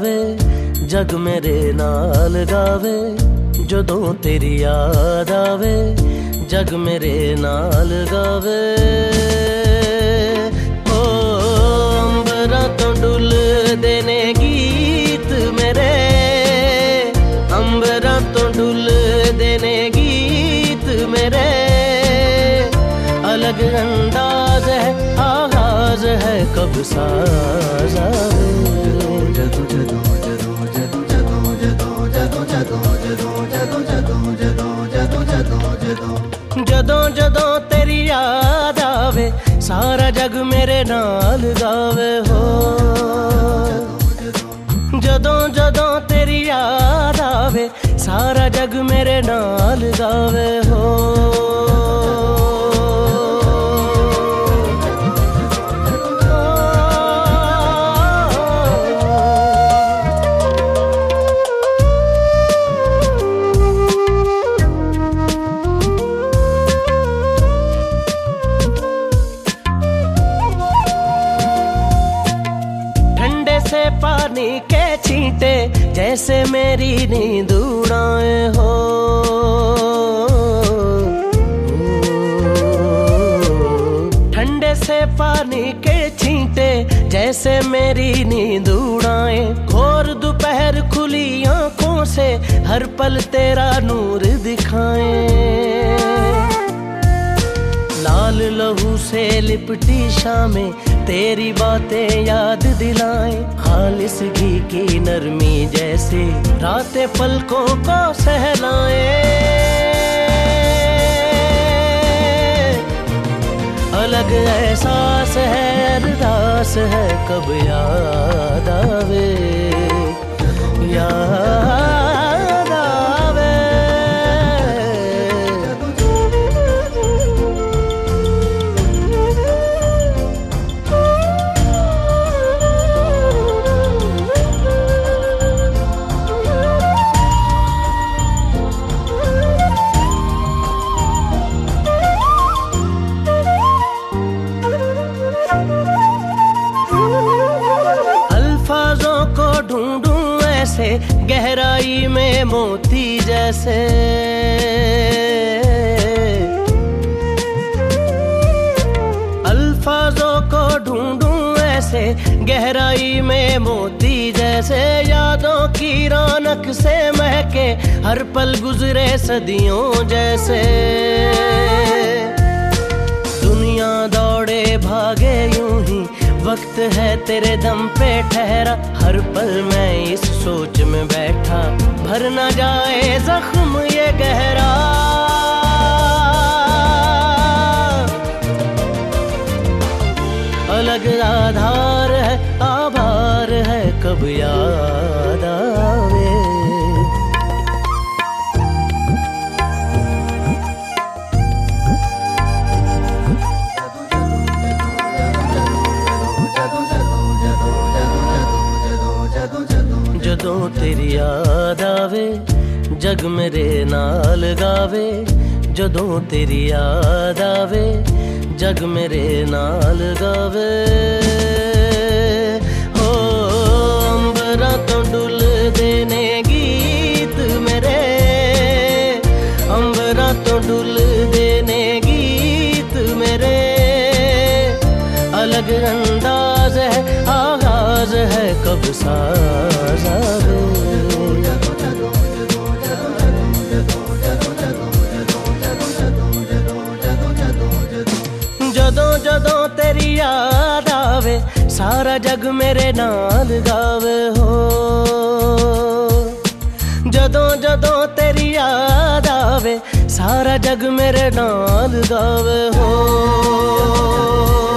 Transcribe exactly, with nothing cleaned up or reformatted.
गावे, जग मेरे नाल गावे, जदों तेरी याद आवे, जग मेरे नाल गावे। ओ अंबरा तो डुल देने गीत मेरे, अंबरा तो डुल देने गीत मेरे। अलग अंदाज है, आगाज है, कब साज आवे। जदों जदों जदों जदों जदों जदों जदों जदों जदों जदों जदों जदों जदों जदों जदों जदों तेरी याद आवे, सारा जग मेरे नाल गावे हो। जदों जदों तेरी याद आवे, सारा जग मेरे नाल गावे हो। पानी के छींटे जैसे मेरी नींद उड़ाए हो। ठंडे से पानी के छींटे जैसे मेरी नींद उड़ाए। घोर दोपहर खुली आंखों से हर पल तेरा नूर दिखाए। लाल लहू से लिपटी शामें तेरी बातें याद दिलाएं। खालिस घी की नरमी जैसे रातें पलकों को सहलाएं। अलग एहसास है, अरदास है, कब याद आवे, याद आवे। ढूंढूं ऐसे गहराई में मोती जैसे। अल्फाजों को ढूंढूं ऐसे गहराई में मोती जैसे। यादों की रौनक से महके हर पल गुजरे सदियों जैसे। दुनिया दौड़े भागे यूं ही, वक्त है तेरे दम पे ठहरा। हर पल मैं इस सोच में बैठा, भर न जाए जख्म ये गहरा। अलग आधार है, आभार है, कब याद आवे। जदों तेरी याद आवे, जग मेरे नाल गावे, जदों तेरी याद आवे, जग मेरे नाल गावे। हो अंबरा तो डुल देने गीत मेरे, अंबरा तो डुल देने गीत मेरे। अलग अंदाज है, आगाज है, कब साज आवे। जदों जदों तेरी याद आवे, सारा जग मेरे नाल गावे हो। जदों जदों तेरी याद आवे, सारा जग मेरे नाल गावे हो।